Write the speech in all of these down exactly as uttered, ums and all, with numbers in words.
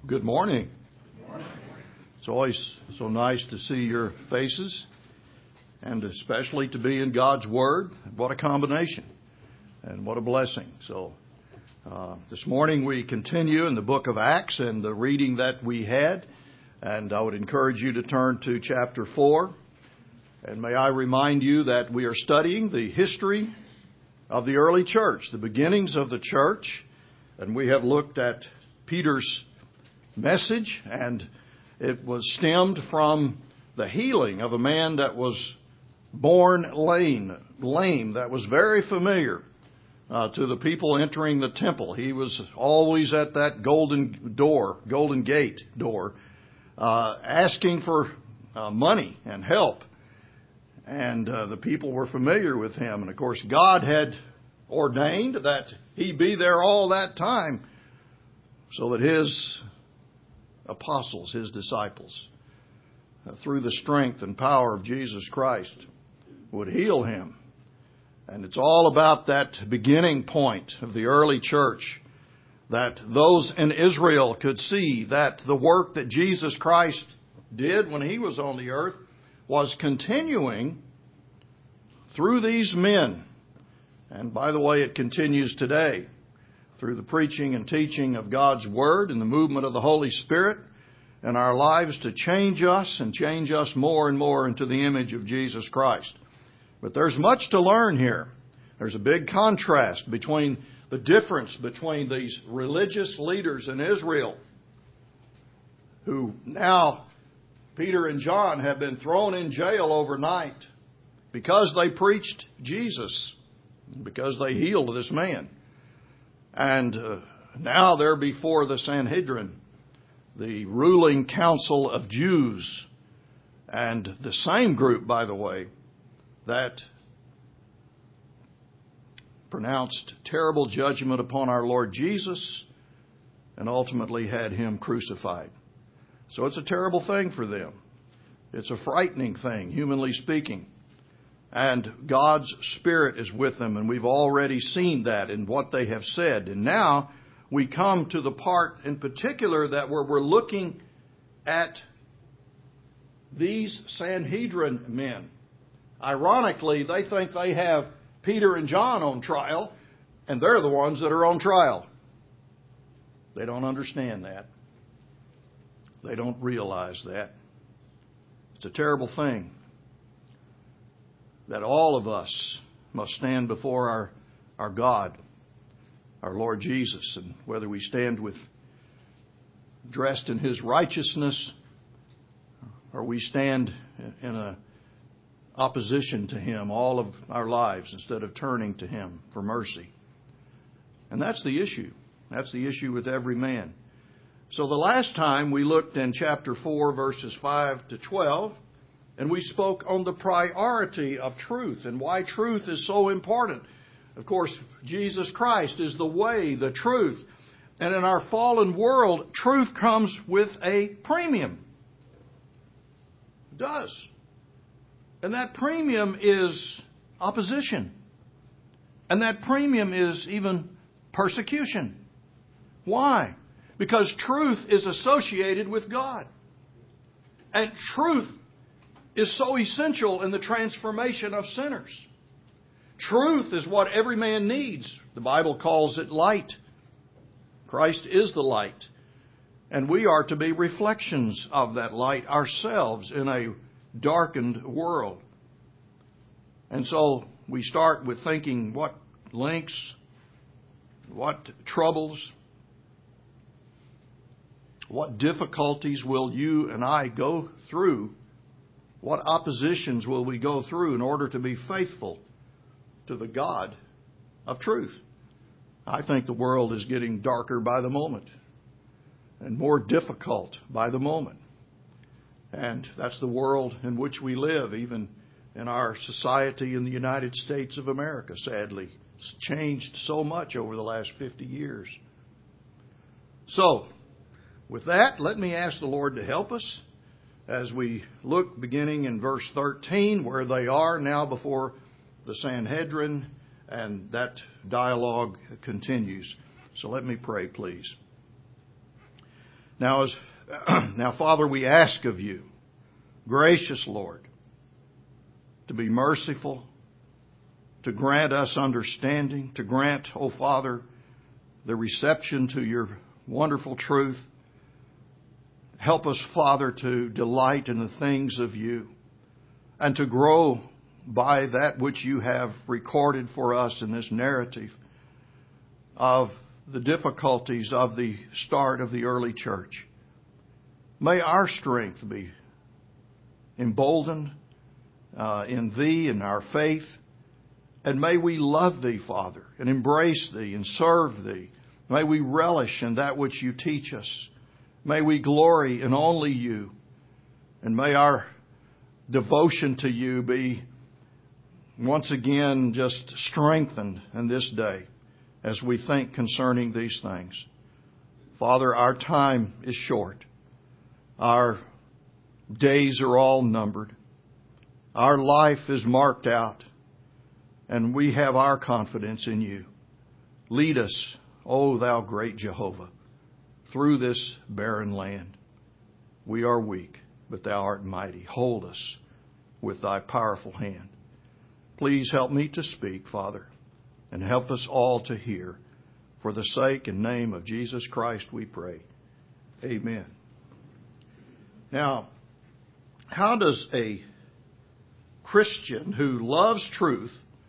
Good morning. Good morning. It's always so nice to see your faces, and especially to be in God's Word. What a combination, and what a blessing. So uh, this morning we continue in the book of Acts and the reading that we had, and I would encourage you to turn to chapter four. And may I remind you that we are studying the history of the early church, the beginnings of the church, and we have looked at Peter's message, and it was stemmed from the healing of a man that was born lame, lame that was very familiar uh, to the people entering the temple. He was always at that golden door, golden gate door, uh, asking for uh, money and help. And uh, the people were familiar with him. And of course, God had ordained that he be there all that time so that his apostles, his disciples, uh, through the strength and power of Jesus Christ, would heal him. And it's all about that beginning point of the early church, that those in Israel could see that the work that Jesus Christ did when he was on the earth was continuing through these men. And by the way, it continues today through the preaching and teaching of God's Word and the movement of the Holy Spirit in our lives to change us and change us more and more into the image of Jesus Christ. But there's much to learn here. There's a big contrast between the difference between these religious leaders in Israel, who now Peter and John have been thrown in jail overnight because they preached Jesus, because they healed this man. And uh, now they're before the Sanhedrin, the ruling council of Jews, and the same group, by the way, that pronounced terrible judgment upon our Lord Jesus and ultimately had him crucified. So it's a terrible thing for them. It's a frightening thing, humanly speaking. And God's Spirit is with them, and we've already seen that in what they have said. And now we come to the part in particular that where we're looking at these Sanhedrin men. Ironically, they think they have Peter and John on trial, and they're the ones that are on trial. They don't understand that. They don't realize that. It's a terrible thing that all of us must stand before our, our God, our Lord Jesus, and whether we stand with dressed in His righteousness or we stand in a opposition to Him all of our lives instead of turning to Him for mercy. And that's the issue. That's the issue with every man. So the last time we looked in chapter four, verses five to twelve, and we spoke on the priority of truth and why truth is so important. Of course, Jesus Christ is the way, the truth. And in our fallen world, truth comes with a premium. It does. And that premium is opposition. And that premium is even persecution. Why? Because truth is associated with God. And truth is so essential in the transformation of sinners. Truth is what every man needs. The Bible calls it light. Christ is the light. And we are to be reflections of that light ourselves in a darkened world. And so we start with thinking, what links, what troubles, what difficulties will you and I go through? What oppositions will we go through in order to be faithful to the God of truth? I think the world is getting darker by the moment and more difficult by the moment. And that's the world in which we live, even in our society in the United States of America, sadly. It's changed so much over the last fifty years. So, with that, let me ask the Lord to help us as we look beginning in verse thirteen, where they are now before the Sanhedrin, and that dialogue continues. So let me pray, please. Now, as, now, Father, we ask of you, gracious Lord, to be merciful, to grant us understanding, to grant, oh Father, the reception to your wonderful truth. Help us, Father, to delight in the things of you and to grow by that which you have recorded for us in this narrative of the difficulties of the start of the early church. May our strength be emboldened uh, in Thee and our faith. And may we love Thee, Father, and embrace Thee and serve Thee. May we relish in that which you teach us. May we glory in only you. And may our devotion to you be once again just strengthened in this day as we think concerning these things. Father, our time is short. Our days are all numbered. Our life is marked out. And we have our confidence in you. Lead us, O thou great Jehovah, through this barren land. We are weak, but thou art mighty. Hold us with thy powerful hand. Please help me to speak, Father, and help us all to hear. For the sake and name of Jesus Christ we pray. Amen. Now, how does a Christian who loves truth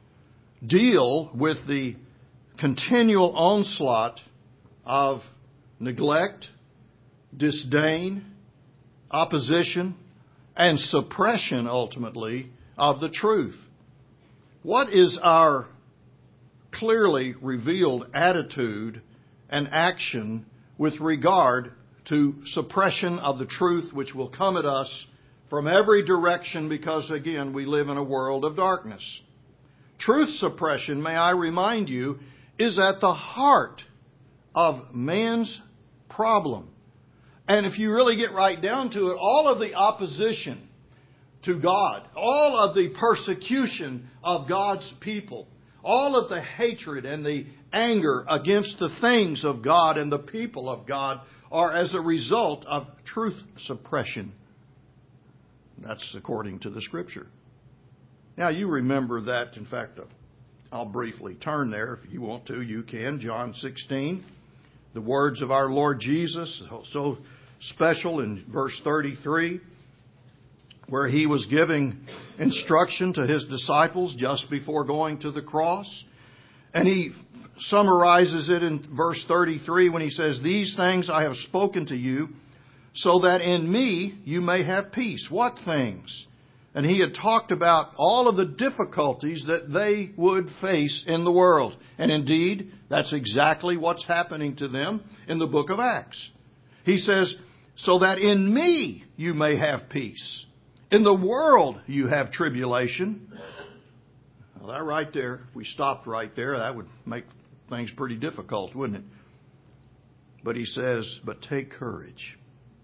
deal with the continual onslaught of neglect, disdain, opposition, and suppression, ultimately, of the truth? What is our clearly revealed attitude and action with regard to suppression of the truth which will come at us from every direction because, again, we live in a world of darkness? Truth suppression, may I remind you, is at the heart of man's problem. And if you really get right down to it, all of the opposition to God, all of the persecution of God's people, all of the hatred and the anger against the things of God and the people of God are as a result of truth suppression. That's according to the Scripture. Now, you remember that. In fact, I'll briefly turn there. If you want to, you can. John sixteen. The words of our Lord Jesus, so special in verse thirty-three, where He was giving instruction to His disciples just before going to the cross. And He summarizes it in verse thirty-three when He says, "These things I have spoken to you, so that in me you may have peace." What things? And He had talked about all of the difficulties that they would face in the world. And indeed, that's exactly what's happening to them in the book of Acts. He says, so that in me you may have peace. In the world you have tribulation. Well, that right there, if we stopped right there, that would make things pretty difficult, wouldn't it? But He says, but take courage.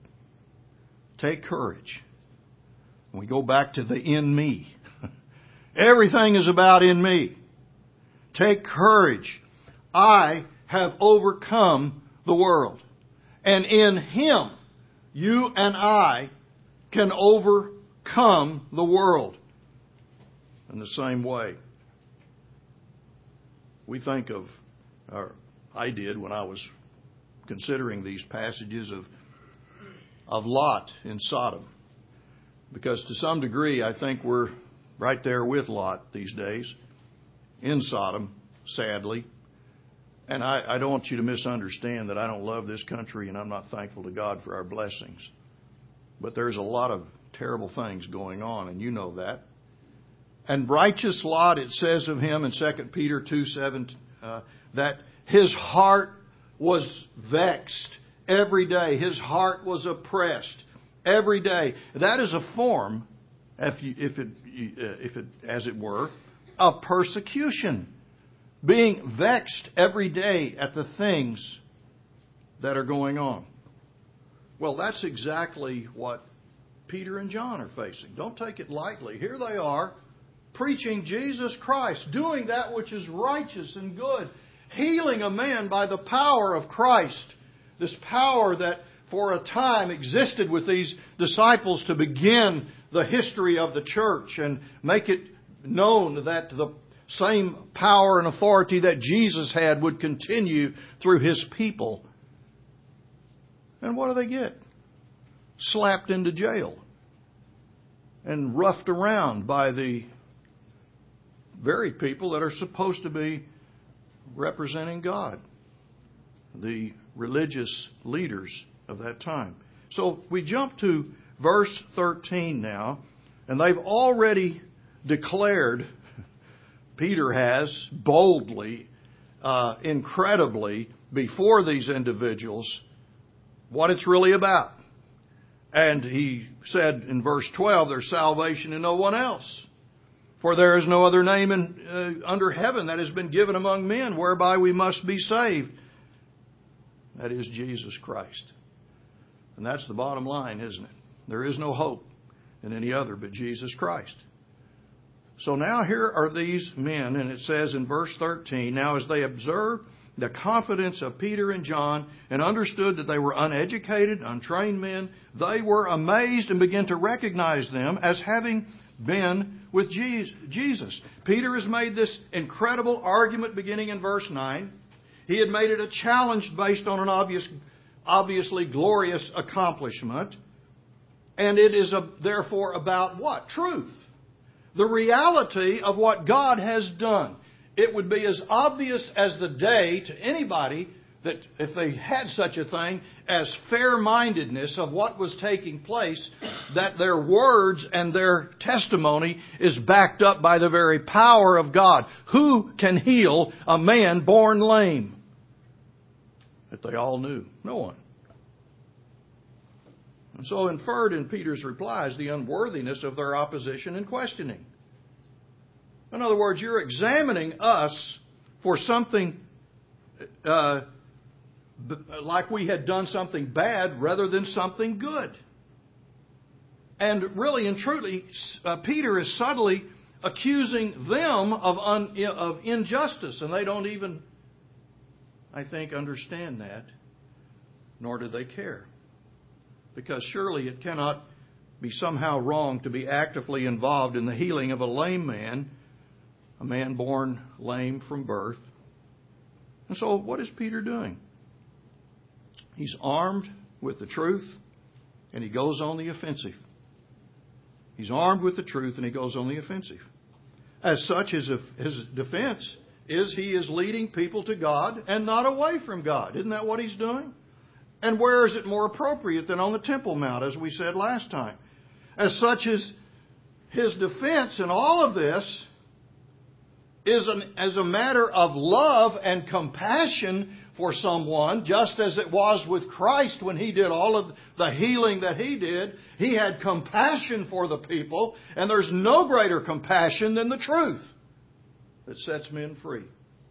Take courage. We go back to the in me. Everything is about in me. Take courage. I have overcome the world. And in Him, you and I can overcome the world. In the same way, we think of, or I did when I was considering these passages of, of Lot in Sodom. Because to some degree, I think we're right there with Lot these days, in Sodom, sadly. And I, I don't want you to misunderstand that I don't love this country and I'm not thankful to God for our blessings. But there's a lot of terrible things going on, and you know that. And righteous Lot, it says of him in Second Peter two seven, uh, that his heart was vexed every day. His heart was oppressed every day. That is a form, if, you, if, it, if it, as it were, of persecution. Being vexed every day at the things that are going on. Well, that's exactly what Peter and John are facing. Don't take it lightly. Here they are, preaching Jesus Christ, doing that which is righteous and good, healing a man by the power of Christ. This power that for a time existed with these disciples to begin the history of the church and make it known that the same power and authority that Jesus had would continue through His people. And what do they get? Slapped into jail and roughed around by the very people that are supposed to be representing God, the religious leaders of that time. So we jump to verse thirteen now, and they've already declared, Peter has boldly, uh, incredibly, before these individuals, what it's really about. And he said in verse twelve, there's salvation in no one else. For there is no other name in, uh, under heaven that has been given among men whereby we must be saved. That is Jesus Christ. And that's the bottom line, isn't it? There is no hope in any other but Jesus Christ. So now here are these men, and it says in verse thirteen, now as they observed the confidence of Peter and John and understood that they were uneducated, untrained men, they were amazed and began to recognize them as having been with Jesus. Peter has made this incredible argument beginning in verse nine. He had made it a challenge based on an obvious, obviously glorious accomplishment. And it is a, therefore about what? Truth. The reality of what God has done. It would be as obvious as the day to anybody that if they had such a thing as fair-mindedness of what was taking place, that their words and their testimony is backed up by the very power of God. Who can heal a man born lame? That they all knew. No one. And so inferred in Peter's replies the unworthiness of their opposition and questioning. In other words, you're examining us for something uh, like we had done something bad rather than something good. And really and truly, uh, Peter is subtly accusing them of, un, of injustice, and they don't even, I think, understand that, nor do they care. Because surely it cannot be somehow wrong to be actively involved in the healing of a lame man, a man born lame from birth. And so what is Peter doing? He's armed with the truth, and he goes on the offensive. He's armed with the truth, and he goes on the offensive. As such, his, his defense is he is leading people to God and not away from God. Isn't that what he's doing? And where is it more appropriate than on the Temple Mount, as we said last time? As such, as his defense in all of this is an, as a matter of love and compassion for someone, just as it was with Christ when He did all of the healing that He did. He had compassion for the people, and there's no greater compassion than the truth that sets men free.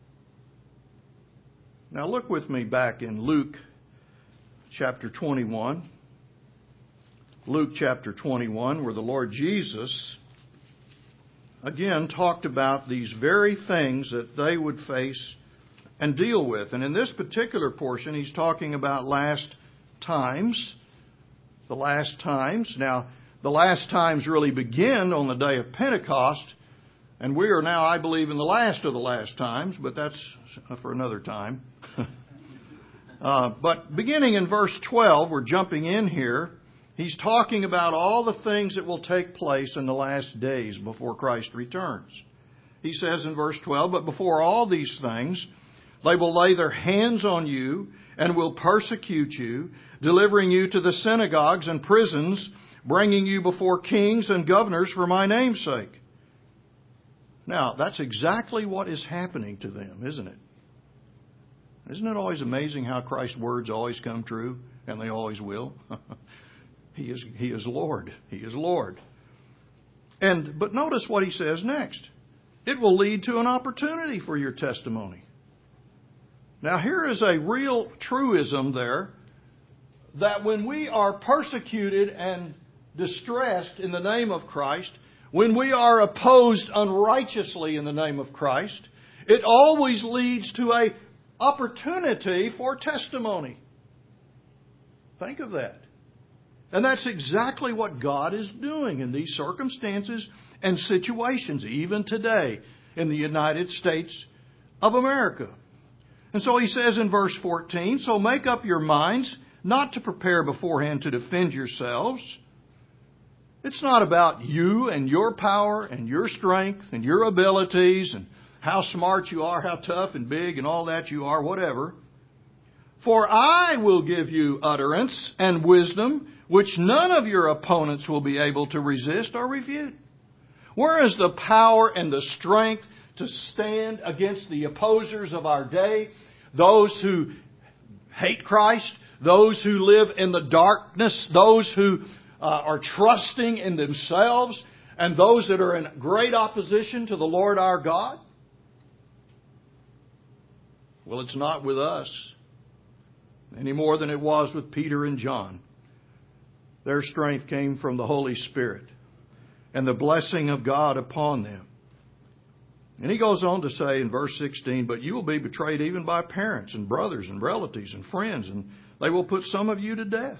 Now look with me back in Luke chapter twenty-one. Luke chapter twenty-one, where the Lord Jesus again talked about these very things that they would face and deal with. And in this particular portion, He's talking about last times. The last times. Now, the last times really begin on the day of Pentecost. And we are now, I believe, in the last of the last times. But that's for another time. uh, but beginning in verse twelve, we're jumping in here. He's talking about all the things that will take place in the last days before Christ returns. He says in verse twelve, but before all these things, they will lay their hands on you and will persecute you, delivering you to the synagogues and prisons, bringing you before kings and governors for my name's sake. Now, that's exactly what is happening to them, isn't it? Isn't it always amazing how Christ's words always come true, and they always will? He is, He is Lord. He is Lord. And but notice what He says next. It will lead to an opportunity for your testimony. Now here is a real truism there, that when we are persecuted and distressed in the name of Christ, when we are opposed unrighteously in the name of Christ, it always leads to an opportunity for testimony. Think of that. And that's exactly what God is doing in these circumstances and situations, even today in the United States of America. And so he says in verse fourteen, so make up your minds not to prepare beforehand to defend yourselves. It's not about you and your power and your strength and your abilities and how smart you are, how tough and big and all that you are, whatever. For I will give you utterance and wisdom, which none of your opponents will be able to resist or refute. Where is the power and the strength to stand against the opposers of our day, those who hate Christ, those who live in the darkness, those who uh, are trusting in themselves, and those that are in great opposition to the Lord our God? Well, it's not with us any more than it was with Peter and John. Their strength came from the Holy Spirit and the blessing of God upon them. And he goes on to say in verse sixteen, but you will be betrayed even by parents and brothers and relatives and friends, and they will put some of you to death.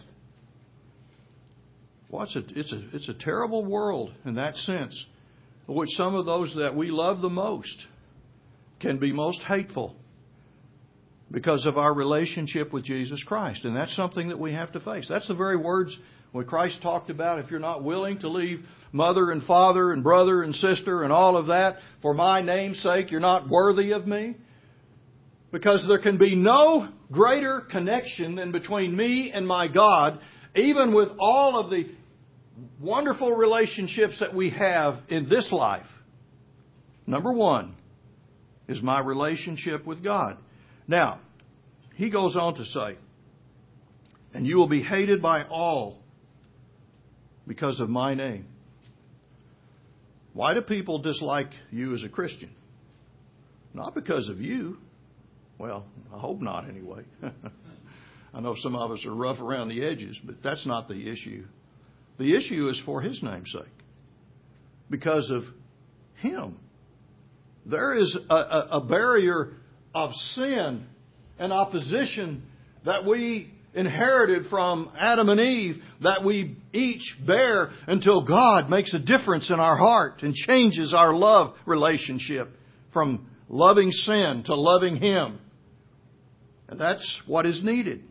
Well, it's a, it's a, it's a terrible world in that sense, in which some of those that we love the most can be most hateful because of our relationship with Jesus Christ. And that's something that we have to face. That's the very words when Christ talked about, if you're not willing to leave mother and father and brother and sister and all of that for my name's sake, you're not worthy of me. Because there can be no greater connection than between me and my God, even with all of the wonderful relationships that we have in this life. Number one is my relationship with God. Now, he goes on to say, and you will be hated by all because of my name. Why do people dislike you as a Christian? Not because of you. Well, I hope not anyway. I know some of us are rough around the edges, but that's not the issue. The issue is for His name's sake. Because of Him. There is a, a, a barrier of sin and opposition that we inherited from Adam and Eve that we each bear until God makes a difference in our heart and changes our love relationship from loving sin to loving Him. And that's what is needed.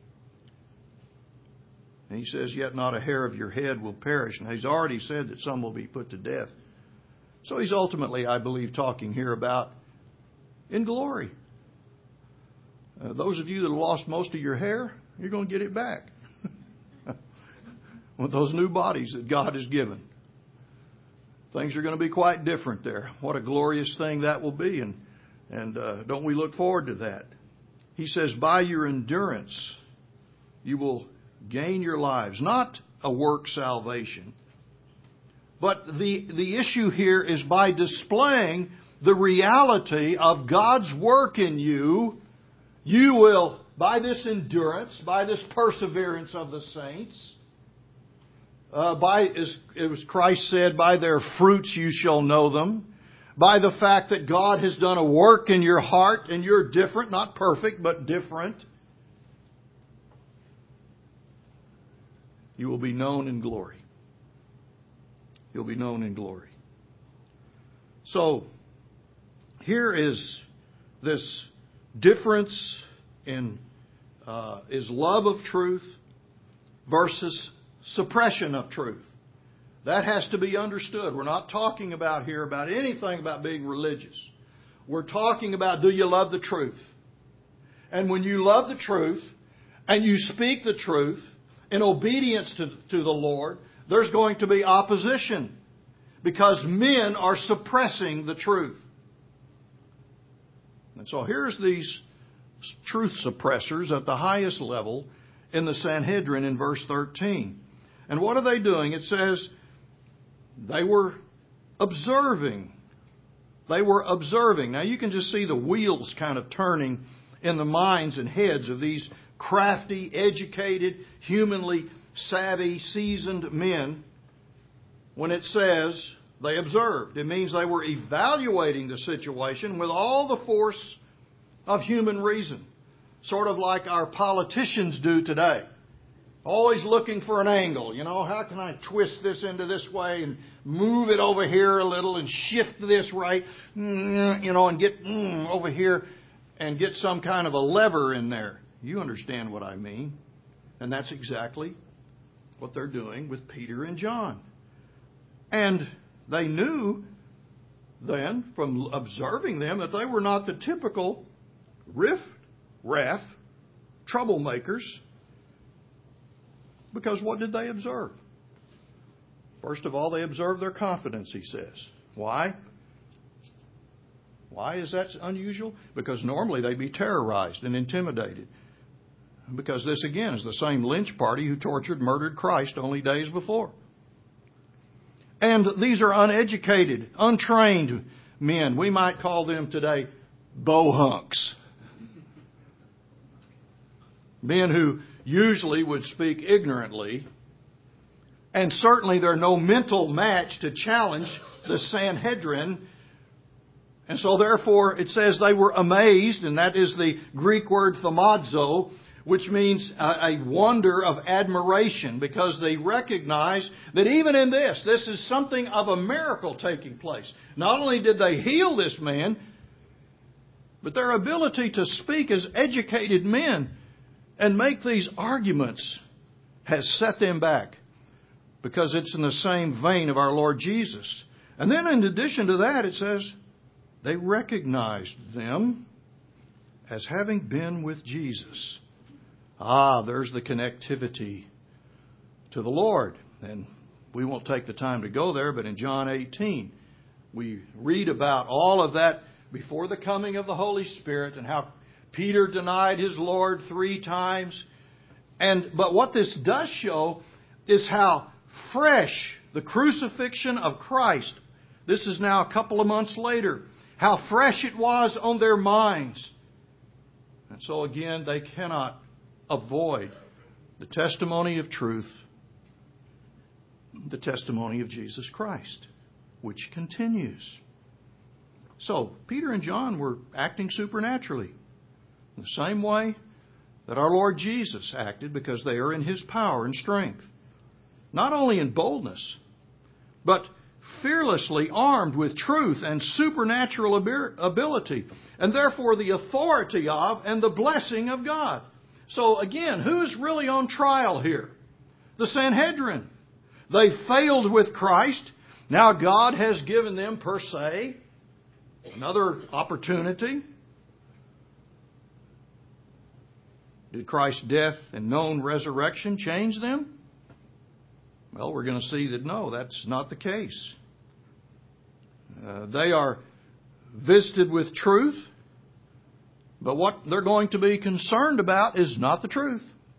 And he says, yet not a hair of your head will perish. And he's already said that some will be put to death. So he's ultimately, I believe, talking here about in glory. Uh, those of you that have lost most of your hair, you're going to get it back. With those new bodies that God has given. Things are going to be quite different there. What a glorious thing that will be. And, and uh, don't we look forward to that? He says, by your endurance, you will gain your lives. Not a work salvation. But the, the issue here is by displaying the reality of God's work in you, you will, by this endurance, by this perseverance of the saints, uh, by, as, as Christ said, by their fruits you shall know them, by the fact that God has done a work in your heart and you're different, not perfect, but different, you will be known in glory. You'll be known in glory. So, here is this difference in uh, is love of truth versus suppression of truth. That has to be understood. We're not talking about here about anything about being religious. We're talking about, do you love the truth? And when you love the truth and you speak the truth in obedience to, to the Lord, there's going to be opposition because men are suppressing the truth. And so here's these truth suppressors at the highest level in the Sanhedrin in verse thirteen. And what are they doing? It says they were observing. They were observing. Now you can just see the wheels kind of turning in the minds and heads of these crafty, educated, humanly savvy, seasoned men. When it says they observed, it means they were evaluating the situation with all the force of human reason. Sort of like our politicians do today. Always looking for an angle. You know, how can I twist this into this way and move it over here a little and shift this right, you know, and get mm, over here and get some kind of a lever in there. You understand what I mean. And that's exactly what they're doing with Peter and John. And they knew then, from observing them, that they were not the typical riff, raff, troublemakers. Because what did they observe? First of all, they observed their confidence, he says. Why? Why is that unusual? Because normally they'd be terrorized and intimidated. Because this, again, is the same lynch party who tortured, murdered Christ only days before. And these are uneducated, untrained men. We might call them today bohunks. Men who usually would speak ignorantly. And certainly they're no mental match to challenge the Sanhedrin. And so therefore it says they were amazed, and that is the Greek word thaumazo, which means a, a wonder of admiration, because they recognize that even in this, this is something of a miracle taking place. Not only did they heal this man, but their ability to speak as educated men and make these arguments has set them back, because it's in the same vein of our Lord Jesus. And then in addition to that, it says they recognized them as having been with Jesus. Ah, there's the connectivity to the Lord. And we won't take the time to go there, but in John eighteen, we read about all of that before the coming of the Holy Spirit and how Peter denied his Lord three times. And but what this does show is how fresh the crucifixion of Christ, this is now a couple of months later, how fresh it was on their minds. And so again, they cannot avoid the testimony of truth, the testimony of Jesus Christ, which continues. So, Peter and John were acting supernaturally, in the same way that our Lord Jesus acted, because they are in His power and strength. Not only in boldness, but fearlessly armed with truth and supernatural ability, and therefore the authority of and the blessing of God. So again, who's really on trial here? The Sanhedrin. They failed with Christ. Now God has given them, per se, another opportunity. Did Christ's death and known resurrection change them? Well, we're going to see that no, that's not the case. Uh, they are visited with truth, but what they're going to be concerned about is not the truth.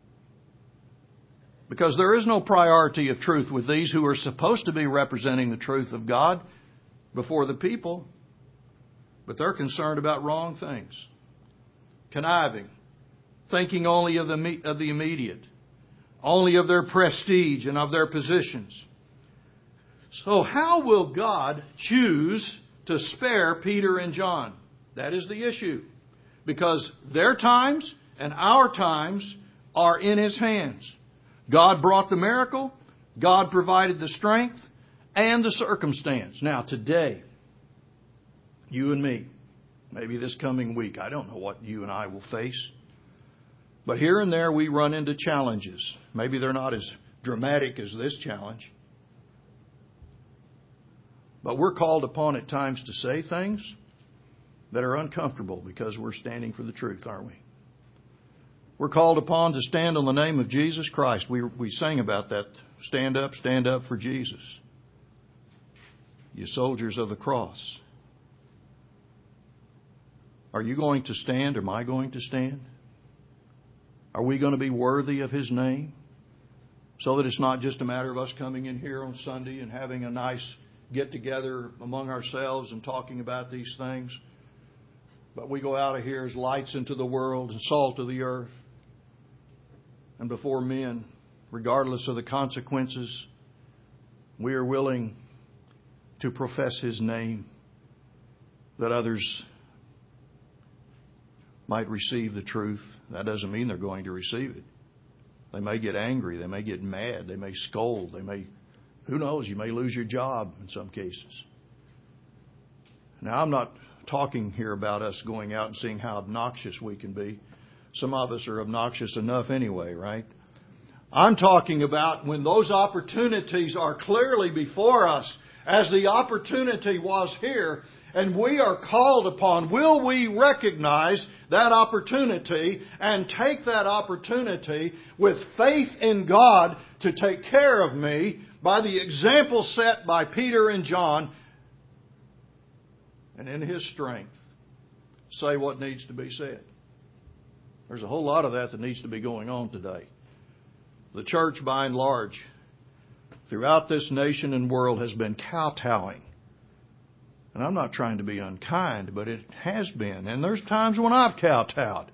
Because there is no priority of truth with these who are supposed to be representing the truth of God before the people. But they're concerned about wrong things. Conniving. Thinking only of the, of the immediate. Only of their prestige and of their positions. So how will God choose to spare Peter and John? That is the issue. Because their times and our times are in His hands. God brought the miracle. God provided the strength and the circumstance. Now today, you and me, maybe this coming week, I don't know what you and I will face. But here and there we run into challenges. Maybe they're not as dramatic as this challenge. But we're called upon at times to say things that are uncomfortable because we're standing for the truth, aren't we? We're called upon to stand on the name of Jesus Christ. We we sang about that. Stand up, stand up for Jesus. You soldiers of the cross. Are you going to stand? Am I going to stand? Are we going to be worthy of His name? So that it's not just a matter of us coming in here on Sunday and having a nice get-together among ourselves and talking about these things. But we go out of here as lights into the world and salt of the earth. And before men, regardless of the consequences, we are willing to profess His name that others might receive the truth. That doesn't mean they're going to receive it. They may get angry. They may get mad. They may scold. They may, who knows, you may lose your job in some cases. Now, I'm not talking here about us going out and seeing how obnoxious we can be. Some of us are obnoxious enough anyway, right? I'm talking about when those opportunities are clearly before us, as the opportunity was here, and we are called upon. Will we recognize that opportunity and take that opportunity with faith in God to take care of me by the example set by Peter and John, and in His strength say what needs to be said? There's a whole lot of that that needs to be going on today. The church, by and large, throughout this nation and world, has been kowtowing. And I'm not trying to be unkind, but it has been. And there's times when I've kowtowed.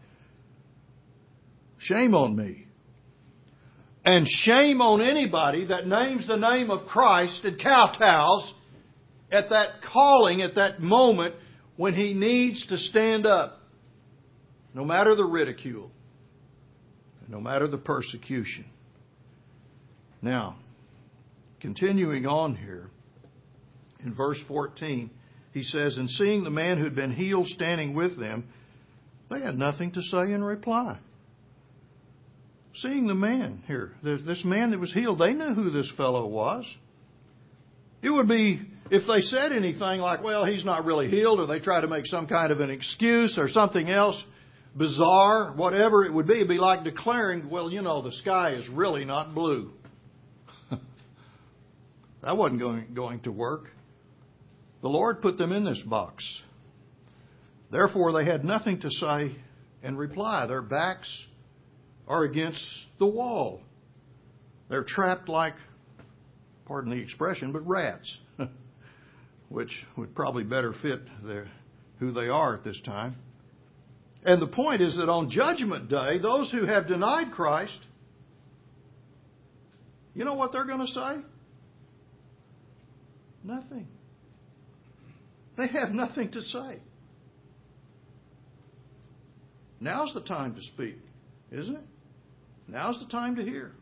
Shame on me. And shame on anybody that names the name of Christ and kowtows at that calling, at that moment when he needs to stand up. No matter the ridicule. No matter the persecution. Now, continuing on here, in verse fourteen, he says, and seeing the man who had been healed standing with them, they had nothing to say in reply. Seeing the man here, this man that was healed, they knew who this fellow was. It would be, if they said anything like, well, he's not really healed, or they try to make some kind of an excuse or something else bizarre, whatever it would be, it'd be like declaring, well, you know, the sky is really not blue. That wasn't going, going to work. The Lord put them in this box. Therefore, they had nothing to say in reply. Their backs are against the wall. They're trapped like, pardon the expression, but rats, which would probably better fit their, who they are at this time. And the point is that on Judgment Day, those who have denied Christ, you know what they're going to say? Nothing. They have nothing to say. Now's the time to speak, isn't it? Now's the time to hear.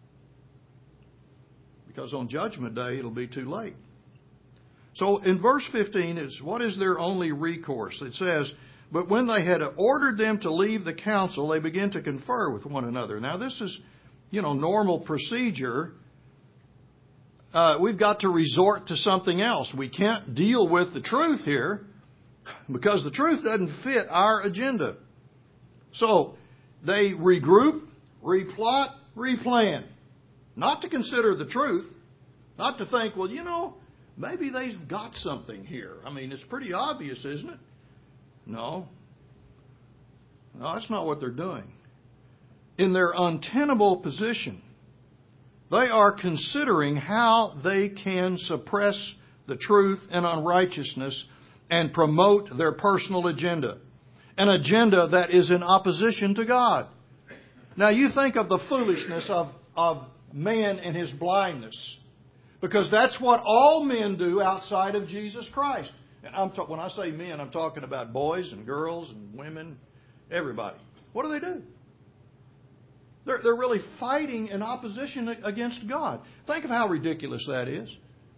Because on Judgment Day, it'll be too late. So in verse fifteen is, what is their only recourse? It says, but when they had ordered them to leave the council, they began to confer with one another. Now this is, you know, normal procedure. Uh, we've got to resort to something else. We can't deal with the truth here because the truth doesn't fit our agenda. So they regroup, replot, replan. Not to consider the truth. Not to think, well, you know, maybe they've got something here. I mean, it's pretty obvious, isn't it? No. No, that's not what they're doing. In their untenable position, they are considering how they can suppress the truth and unrighteousness and promote their personal agenda. An agenda that is in opposition to God. Now you think of the foolishness of, of man and his blindness. Because that's what all men do outside of Jesus Christ. And I'm ta- when I say men, I'm talking about boys and girls and women, everybody. What do they do? They're, they're really fighting in opposition against God. Think of how ridiculous that is.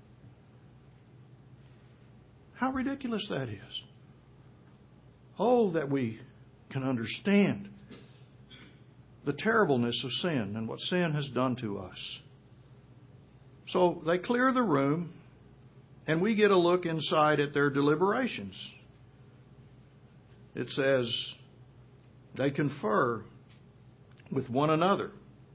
How ridiculous that is. Oh, that we can understand the terribleness of sin and what sin has done to us. So they clear the room, and we get a look inside at their deliberations. It says they confer with one another.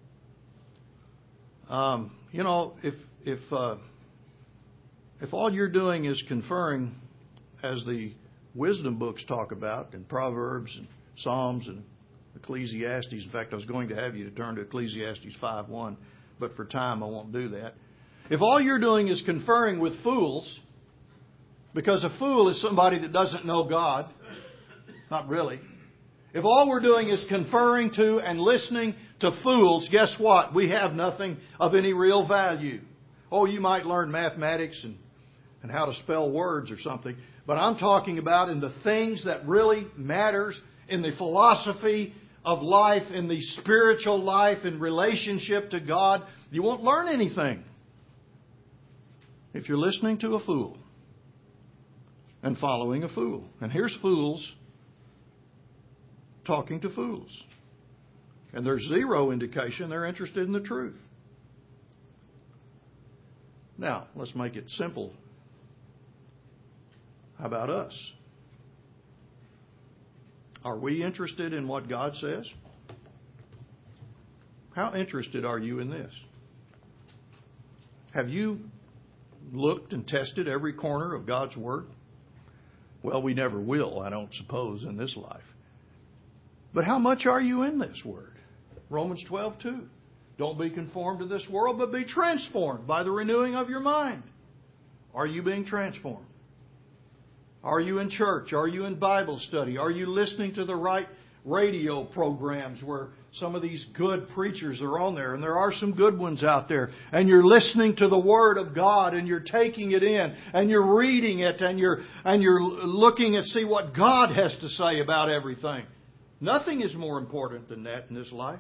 Um, you know, if if uh, if all you're doing is conferring, as the wisdom books talk about, in Proverbs and Psalms and Ecclesiastes. In fact, I was going to have you to turn to Ecclesiastes five one, but for time I won't do that. If all you're doing is conferring with fools, because a fool is somebody that doesn't know God, not really. If all we're doing is conferring to and listening to fools, guess what? We have nothing of any real value. Oh, you might learn mathematics and, and how to spell words or something. But I'm talking about in the things that really matters, in the philosophy, of life, in the spiritual life, in relationship to God, you won't learn anything if you're listening to a fool and following a fool. And here's fools talking to fools. And there's zero indication they're interested in the truth. Now, let's make it simple. How about us? Are we interested in what God says? How interested are you in this? Have you looked and tested every corner of God's Word? Well, we never will, I don't suppose, in this life. But how much are you in this Word? Romans twelve two. Don't be conformed to this world, but be transformed by the renewing of your mind. Are you being transformed? Are you in church? Are you in Bible study? Are you listening to the right radio programs where some of these good preachers are on there? And there are some good ones out there. And you're listening to the Word of God and you're taking it in and you're reading it and you're and you're looking and see what God has to say about everything. Nothing is more important than that in this life.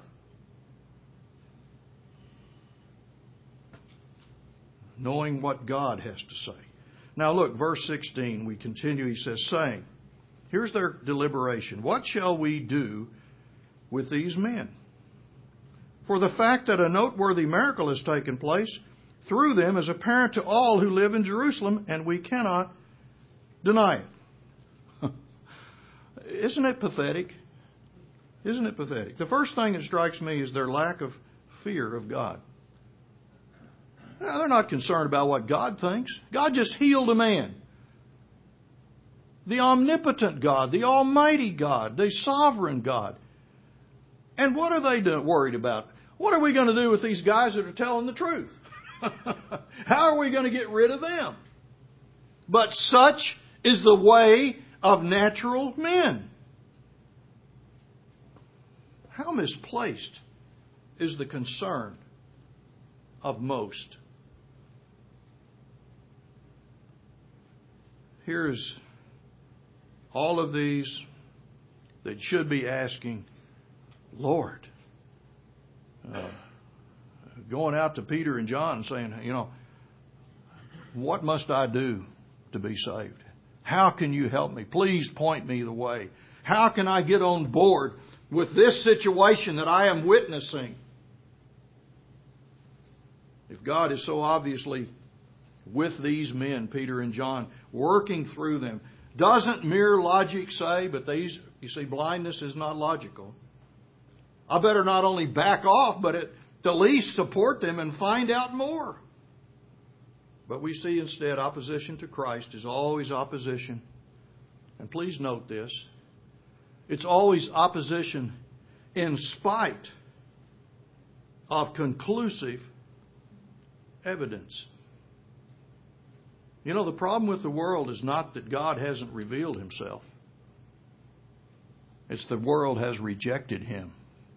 Knowing what God has to say. Now look, verse sixteen, we continue, he says, saying, here's their deliberation. What shall we do with these men? For the fact that a noteworthy miracle has taken place through them is apparent to all who live in Jerusalem, and we cannot deny it. Isn't it pathetic? Isn't it pathetic? The first thing that strikes me is their lack of fear of God. Now, they're not concerned about what God thinks. God just healed a man. The omnipotent God, the almighty God, the sovereign God. And what are they doing, worried about? What are we going to do with these guys that are telling the truth? How are we going to get rid of them? But such is the way of natural men. How misplaced is the concern of most? Here's all of these that should be asking, Lord, uh, going out to Peter and John and saying, you know, what must I do to be saved? How can you help me? Please point me the way. How can I get on board with this situation that I am witnessing? If God is so obviously with these men, Peter and John, working through them, doesn't mere logic say, but these, you see, blindness is not logical. I better not only back off, but at the least support them and find out more. But we see instead opposition to Christ is always opposition. And please note this. It's always opposition in spite of conclusive evidence. You know, the problem with the world is not that God hasn't revealed Himself. It's the world has rejected Him.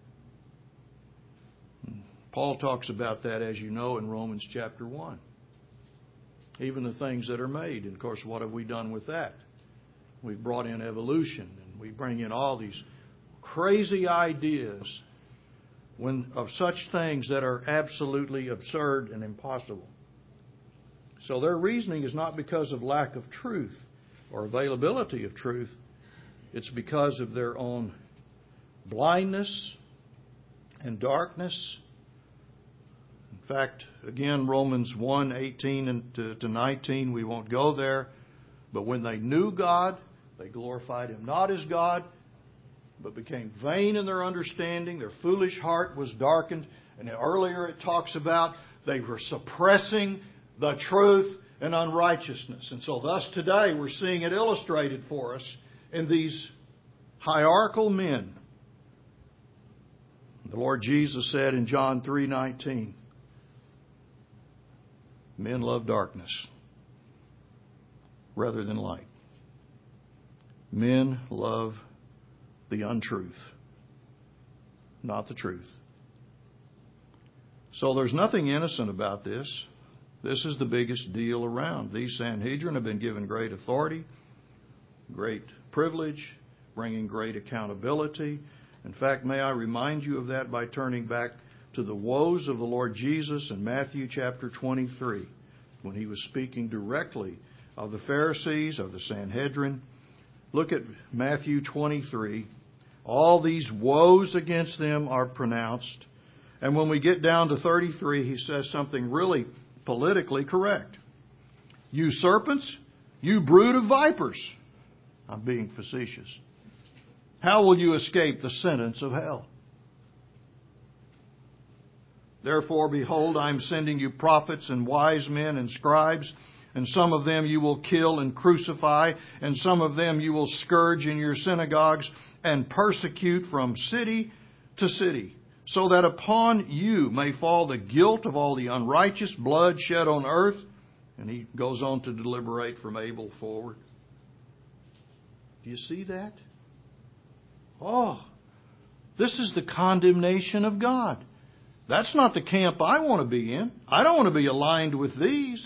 Paul talks about that, as you know, in Romans chapter one. Even the things that are made. And of course, what have we done with that? We've brought in evolution and we bring in all these crazy ideas when of such things that are absolutely absurd and impossible. So their reasoning is not because of lack of truth or availability of truth. It's because of their own blindness and darkness. In fact, again, Romans one, eighteen and to, to nineteen, we won't go there. But when they knew God, they glorified Him not as God, but became vain in their understanding. Their foolish heart was darkened. And earlier it talks about they were suppressing the truth and unrighteousness. And so thus today we're seeing it illustrated for us in these hierarchical men. The Lord Jesus said in John three nineteen, men love darkness rather than light. Men love the untruth, not the truth. So there's nothing innocent about this. This is the biggest deal around. These Sanhedrin have been given great authority, great privilege, bringing great accountability. In fact, may I remind you of that by turning back to the woes of the Lord Jesus in Matthew chapter twenty-three, when he was speaking directly of the Pharisees, of the Sanhedrin. Look at Matthew twenty-three. All these woes against them are pronounced. And when we get down to thirty-three, he says something really politically correct. You serpents, you brood of vipers. I'm being facetious. How will you escape the sentence of hell? Therefore, behold, I am sending you prophets and wise men and scribes, and some of them you will kill and crucify, and some of them you will scourge in your synagogues and persecute from city to city, so that upon you may fall the guilt of all the unrighteous blood shed on earth. And he goes on to deliberate from Abel forward. Do you see that? Oh, this is the condemnation of God. That's not the camp I want to be in. I don't want to be aligned with these.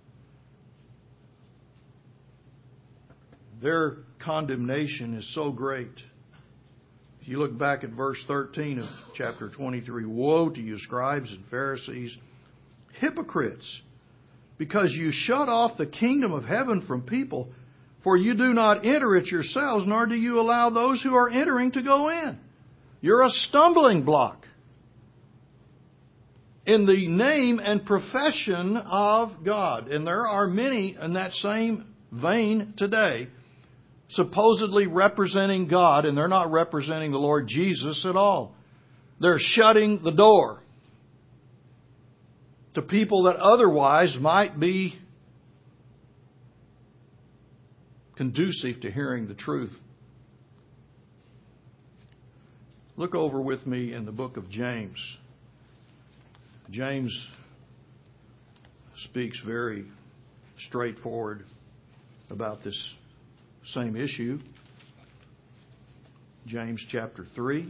Their condemnation is so great. If you look back at verse thirteen of chapter twenty-three, woe to you, scribes and Pharisees, hypocrites, because you shut off the kingdom of heaven from people, for you do not enter it yourselves, nor do you allow those who are entering to go in. You're a stumbling block in the name and profession of God. And there are many in that same vein today, supposedly representing God, and they're not representing the Lord Jesus at all. They're shutting the door to people that otherwise might be conducive to hearing the truth. Look over with me in the book of James. James speaks very straightforward about this same issue. James chapter three.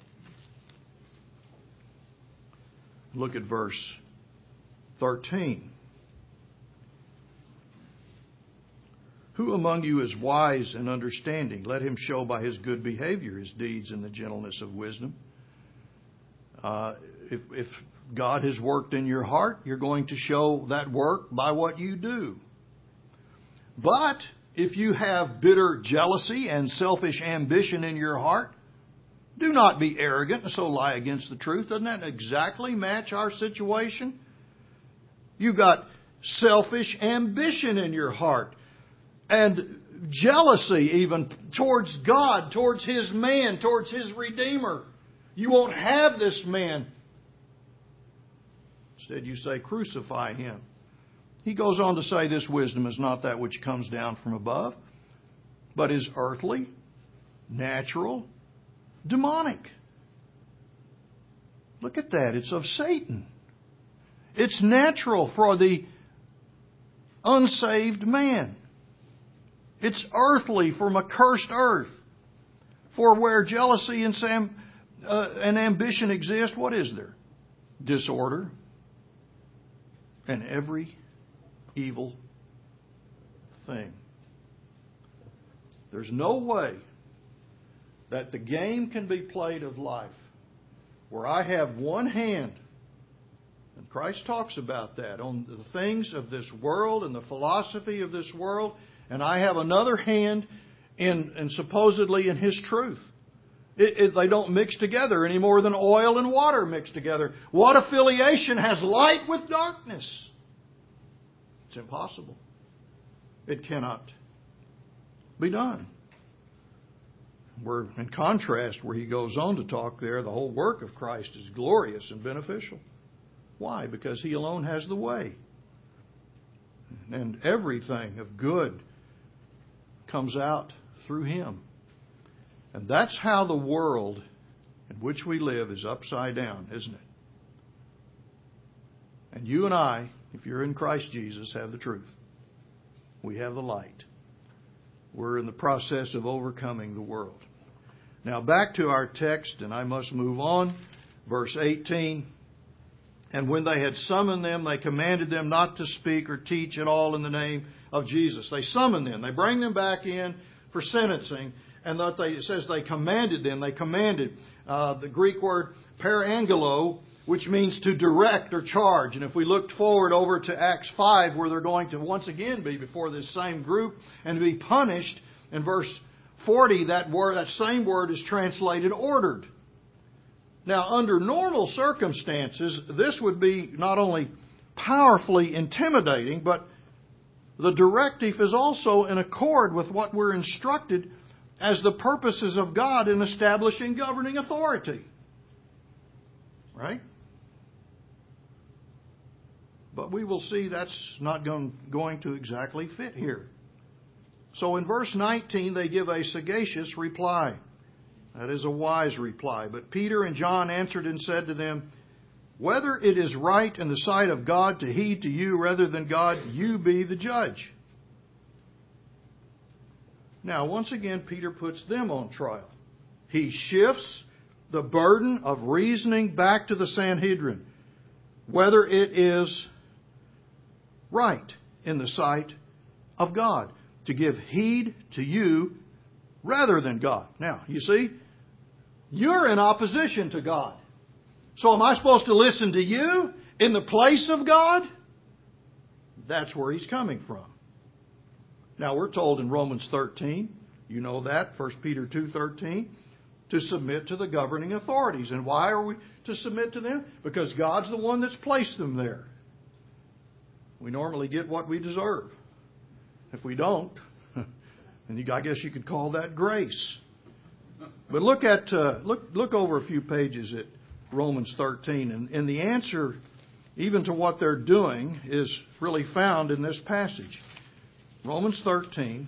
Look at verse thirteen. Who among you is wise and understanding? Let him show by his good behavior his deeds in the gentleness of wisdom. Uh, if, if God has worked in your heart, you're going to show that work by what you do. But if you have bitter jealousy and selfish ambition in your heart, do not be arrogant and so lie against the truth. Doesn't that exactly match our situation? You've got selfish ambition in your heart and jealousy even towards God, towards His man, towards His Redeemer. You won't have this man. Instead, you say, crucify him. He goes on to say this wisdom is not that which comes down from above, but is earthly, natural, demonic. Look at that. It's of Satan. It's natural for the unsaved man. It's earthly from a cursed earth. For where jealousy and, sam, uh, and ambition exist, what is there? Disorder and every evil thing. There's no way that the game can be played of life where I have one hand, and Christ talks about that, on the things of this world and the philosophy of this world, and I have another hand in, in supposedly in His truth. It, it, they don't mix together any more than oil and water mix together. What affiliation has light with darkness? It's impossible. It cannot be done. Where, in contrast, where he goes on to talk there, the whole work of Christ is glorious and beneficial. Why? Because He alone has the way. And everything of good comes out through Him. And that's how the world in which we live is upside down, isn't it? And you and I, if you're in Christ Jesus, have the truth. We have the light. We're in the process of overcoming the world. Now back to our text, and I must move on. Verse eighteen. And when they had summoned them, they commanded them not to speak or teach at all in the name of Jesus. They summon them. They bring them back in for sentencing, and that they, it says they commanded them. They commanded. Uh, the Greek word parangelo, which means to direct or charge. And if we looked forward over to Acts five, where they're going to once again be before this same group and be punished, in verse forty, that word, that same word is translated ordered. Now, under normal circumstances, this would be not only powerfully intimidating, but the directive is also in accord with what we're instructed as the purposes of God in establishing governing authority. Right? But we will see that's not going to exactly fit here. So in verse nineteen, they give a sagacious reply. That is a wise reply. But Peter and John answered and said to them, whether it is right in the sight of God to heed to you rather than God, you be the judge. Now, once again, Peter puts them on trial. He shifts the burden of reasoning back to the Sanhedrin, whether it is right in the sight of God to give heed to you rather than God. Now, you see, you're in opposition to God. So am I supposed to listen to you in the place of God? That's where he's coming from. Now, we're told in Romans thirteen, you know that, First Peter two thirteen, to submit to the governing authorities. And why are we to submit to them? Because God's the one that's placed them there. We normally get what we deserve. If we don't, and I guess you could call that grace. But look at uh, look look over a few pages at Romans thirteen, and, and the answer, even to what they're doing, is really found in this passage. Romans thirteen,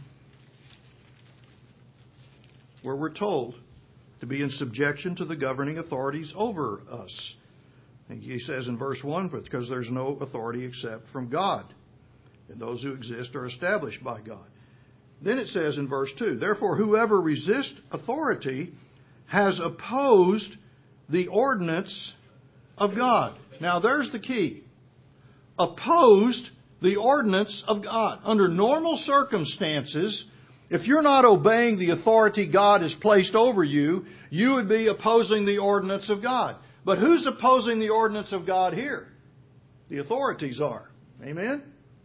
where we're told to be in subjection to the governing authorities over us. And he says in verse one, because there's no authority except from God, and those who exist are established by God. Then it says in verse two, therefore whoever resists authority has opposed the ordinance of God. Now there's the key. Opposed the ordinance of God. Under normal circumstances, if you're not obeying the authority God has placed over you, you would be opposing the ordinance of God. But who's opposing the ordinance of God here? The authorities are. Amen?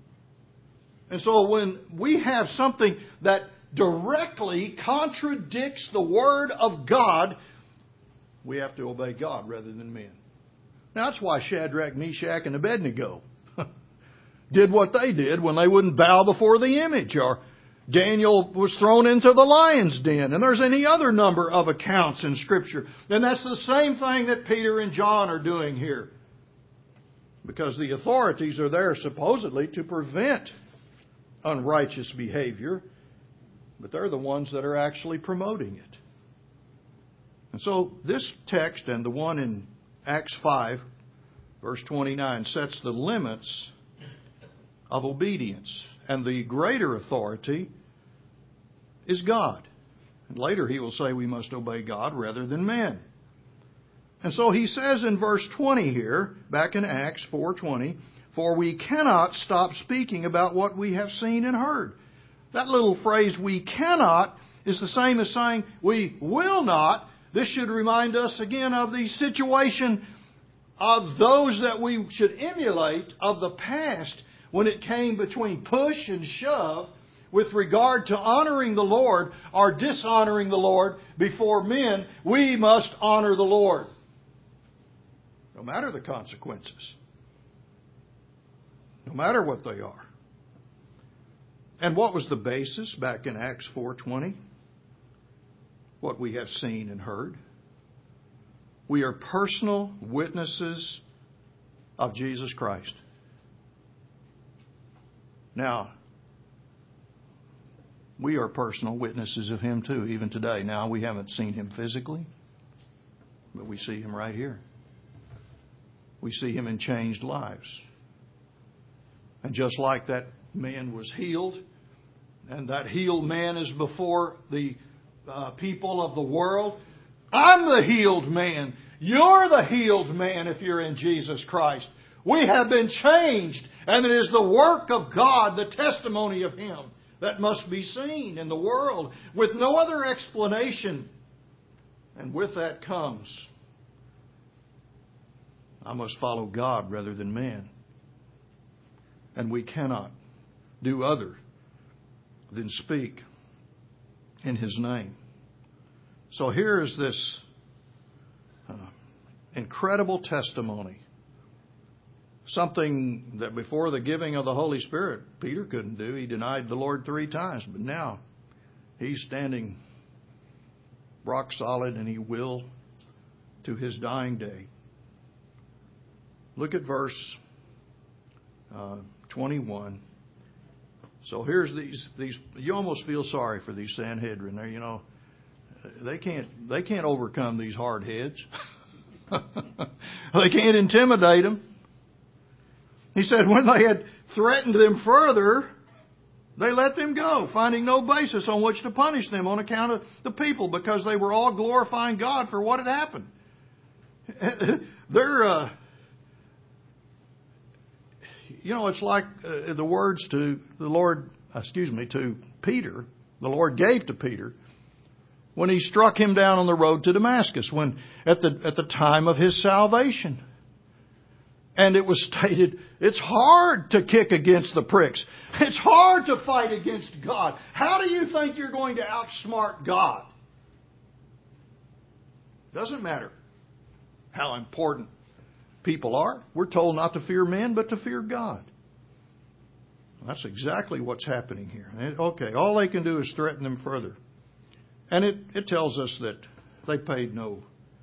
And so when we have something that directly contradicts the Word of God, we have to obey God rather than men. Now that's why Shadrach, Meshach, and Abednego did what they did when they wouldn't bow before the image. Or Daniel was thrown into the lion's den. And there's any other number of accounts in Scripture. And that's the same thing that Peter and John are doing here. Because the authorities are there supposedly to prevent unrighteous behavior, but they're the ones that are actually promoting it. And so this text and the one in Acts five, verse twenty-nine, sets the limits of obedience. And the greater authority is God. And later he will say we must obey God rather than men. And so he says in verse twenty here, back in Acts four twenty, for we cannot stop speaking about what we have seen and heard. That little phrase, we cannot, is the same as saying we will not. This should remind us again of the situation of those that we should emulate of the past when it came between push and shove with regard to honoring the Lord or dishonoring the Lord before men. We must honor the Lord, no matter the consequences. No matter what they are. And what was the basis back in Acts four twenty? What we have seen and heard. We are personal witnesses of Jesus Christ. Now, we are personal witnesses of Him too, even today. Now, we haven't seen Him physically, but we see Him right here. We see Him in changed lives. And just like that man was healed, and that healed man is before the uh, people of the world, I'm the healed man. You're the healed man if you're in Jesus Christ. We have been changed, and it is the work of God, the testimony of Him, that must be seen in the world with no other explanation. And with that comes, I must follow God rather than man. And we cannot do other than speak in His name. So here is this uh, incredible testimony. Something that before the giving of the Holy Spirit, Peter couldn't do. He denied the Lord three times. But now he's standing rock solid, and he will to his dying day. Look at verse uh, twenty-one. So here's these these. You almost feel sorry for these Sanhedrin. There, you know, they can't they can't overcome these hard heads. They can't intimidate them. He said when they had threatened them further, they let them go, finding no basis on which to punish them on account of the people, because they were all glorifying God for what had happened. They're, uh, you know, it's like uh, the words to the Lord, excuse me, to Peter, the Lord gave to Peter when He struck him down on the road to Damascus, when at the at the time of his salvation. And it was stated, it's hard to kick against the pricks. It's hard to fight against God. How do you think you're going to outsmart God? Doesn't matter how important people are. We're told not to fear men, but to fear God. That's exactly what's happening here. Okay, all they can do is threaten them further. And it, it tells us that they paid no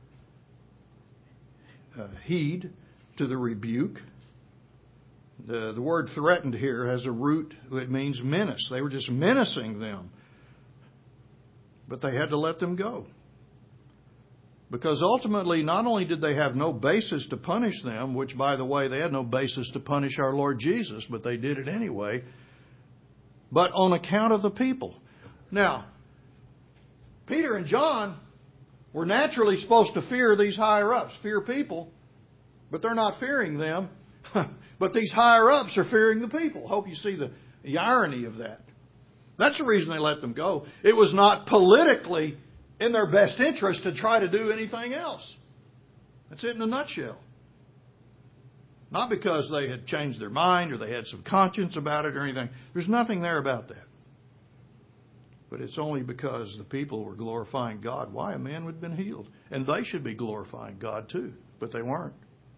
uh, heed to the rebuke. The, the word threatened here has a root. It means menace. They were just menacing them. But they had to let them go. Because ultimately, not only did they have no basis to punish them, which, by the way, they had no basis to punish our Lord Jesus, but they did it anyway, but on account of the people. Now, Peter and John were naturally supposed to fear these higher-ups, fear people. But they're not fearing them. But these higher-ups are fearing the people. Hope you see the, the irony of that. That's the reason they let them go. It was not politically in their best interest to try to do anything else. That's it in a nutshell. Not because they had changed their mind or they had some conscience about it or anything. There's nothing there about that. But it's only because the people were glorifying God why a man would have been healed. And they should be glorifying God too. But they weren't.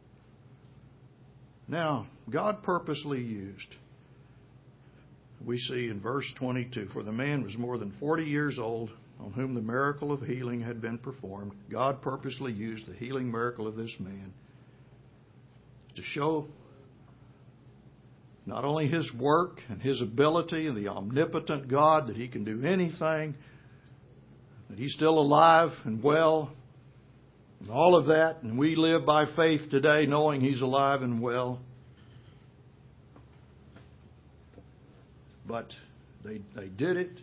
Now, God purposely used, we see in verse twenty-two, for the man was more than forty years old, on whom the miracle of healing had been performed. God purposely used the healing miracle of this man to show not only His work and His ability and the omnipotent God, that He can do anything, that He's still alive and well, and all of that, and we live by faith today knowing He's alive and well. But they they did it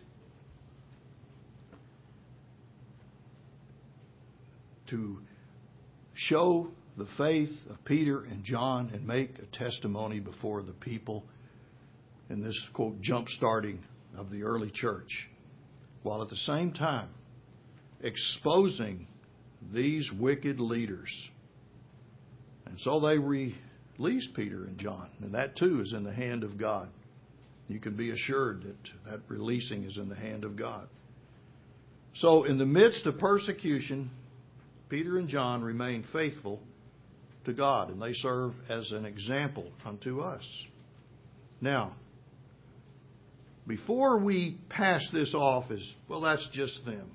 to show the faith of Peter and John and make a testimony before the people in this, quote, jump starting of the early church, while at the same time exposing these wicked leaders. And so they released Peter and John. And that too is in the hand of God. You can be assured that that releasing is in the hand of God. So in the midst of persecution, Peter and John remain faithful to God. And they serve as an example unto us. Now, before we pass this off as, well, that's just them,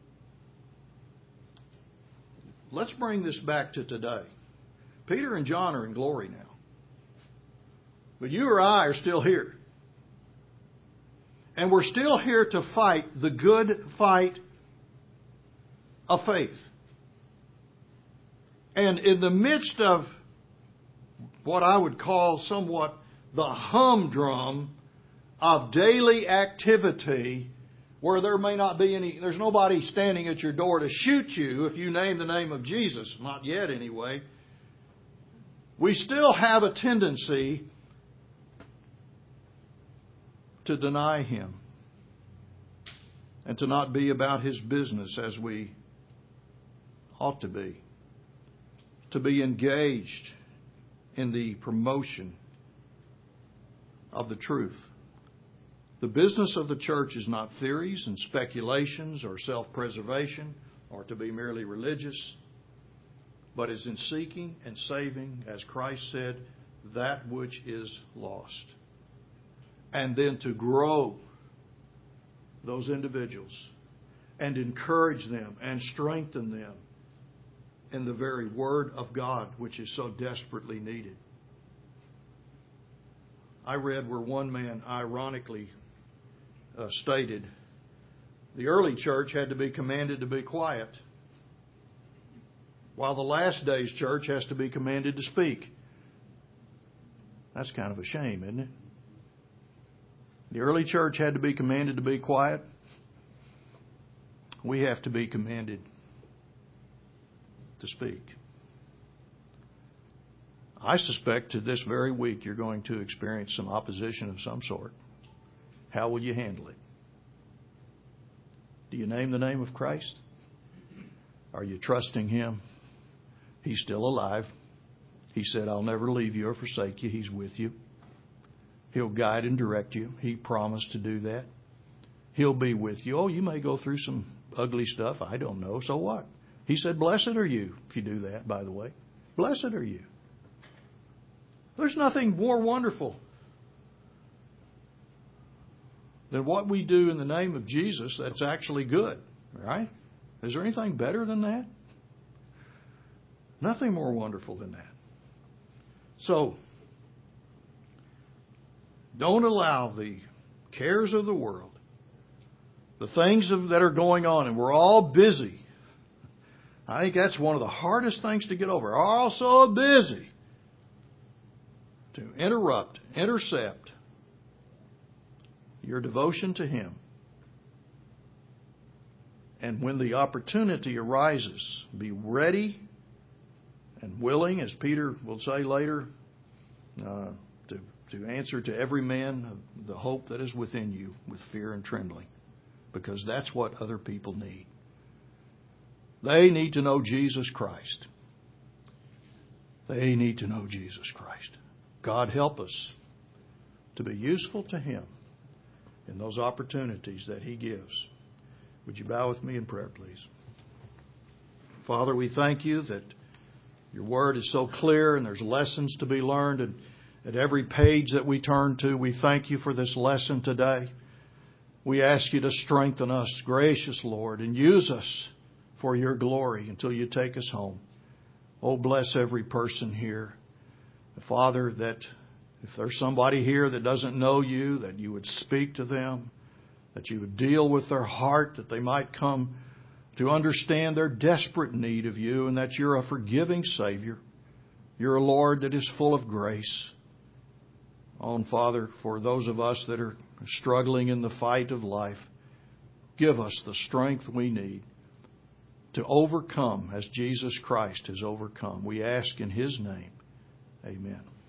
let's bring this back to today. Peter and John are in glory now. But you or I are still here. And we're still here to fight the good fight of faith. And in the midst of what I would call somewhat the humdrum of daily activity, where there may not be any, there's nobody standing at your door to shoot you if you name the name of Jesus. Not yet, anyway. We still have a tendency to deny Him and to not be about his business as we ought to be. To be engaged in the promotion of the truth. The business of the church is not theories and speculations or self-preservation or to be merely religious, but is in seeking and saving, as Christ said, that which is lost. And then to grow those individuals and encourage them and strengthen them in the very Word of God, which is so desperately needed. I read where one man ironically uh, stated, the early church had to be commanded to be quiet, while the last days church has to be commanded to speak. That's kind of a shame, isn't it? The early church had to be commanded to be quiet. We have to be commanded to speak. I suspect to this very week you're going to experience some opposition of some sort. How will you handle it? Do you name the name of Christ? Are you trusting Him? He's still alive. He said, I'll never leave you or forsake you. He's with you. He'll guide and direct you. He promised to do that. He'll be with you. Oh, you may go through some ugly stuff. I don't know. So what? He said, blessed are you if you do that, by the way. Blessed are you. There's nothing more wonderful than what we do in the name of Jesus that's actually good, right? Is there anything better than that? Nothing more wonderful than that. So, don't allow the cares of the world, the things of, that are going on, and we're all busy. I think that's one of the hardest things to get over. We're all so busy to interrupt, intercept your devotion to Him. And when the opportunity arises, be ready and willing, as Peter will say later, uh, to, to answer to every man the hope that is within you with fear and trembling. Because that's what other people need. They need to know Jesus Christ. They need to know Jesus Christ. God help us to be useful to Him in those opportunities that He gives. Would you bow with me in prayer, please? Father, we thank You that Your Word is so clear and there's lessons to be learned. And at every page that we turn to, we thank You for this lesson today. We ask You to strengthen us, gracious Lord, and use us for Your glory until You take us home. Oh, bless every person here. Father, that if there's somebody here that doesn't know You, that You would speak to them, that You would deal with their heart, that they might come to understand their desperate need of You, and that You're a forgiving Savior. You're a Lord that is full of grace. Oh, and Father, for those of us that are struggling in the fight of life, give us the strength we need to overcome as Jesus Christ has overcome. We ask in His name. Amen.